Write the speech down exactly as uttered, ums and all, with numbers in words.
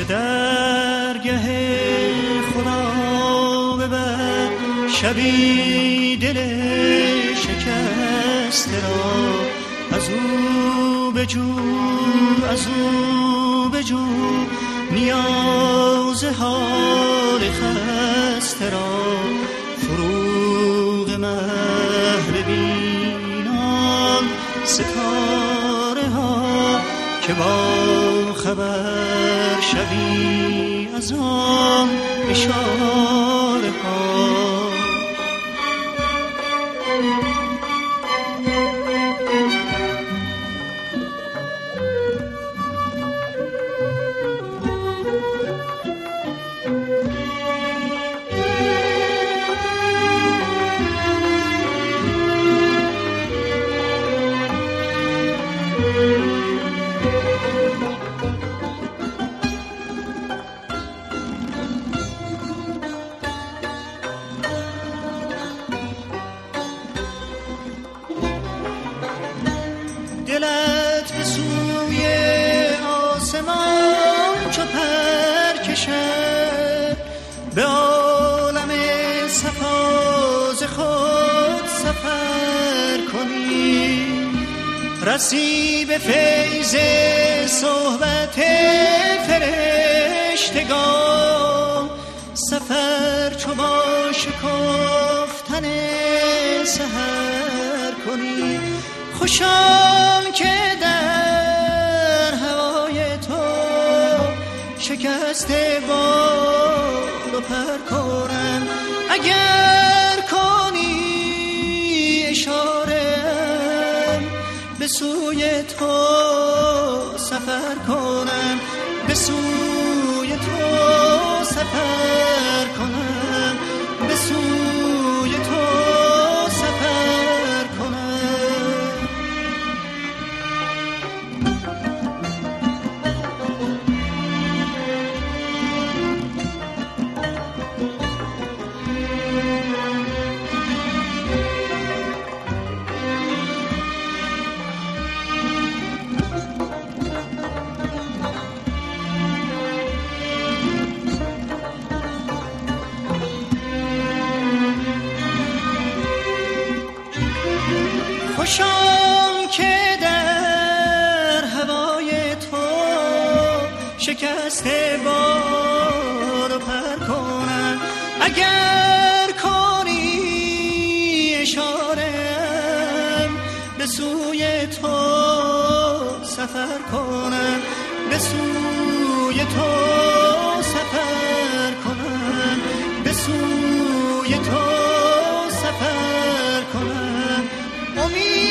درگه خدا ببر شبی دل شکسته را، از او بجو از او بجو نیاز حال خسته را. فروغ مه ببینان ستاره ها که با خبر شوی از آن اشاره ها. دلت به سوی آسمان چو پر کشد، به عالم صفاز خود سفر کنی. رسی به فیض صحبت فرشتگان، سفر چو با شکفتن سحر کنی. خوشان که در هوای تو شکسته بال و پر کنم، اگر کنی اشاره به سوی تو سفر کنم، به سوی تو سفر کنم، به سوی تو سفر کنم. خوشم که در هوای تو شکسته بال و پر کنم، اگر کنی اشارم به سوی تو سفر کنم، به سوی تو سفر کنم، به سوی تو سفر کنم. امید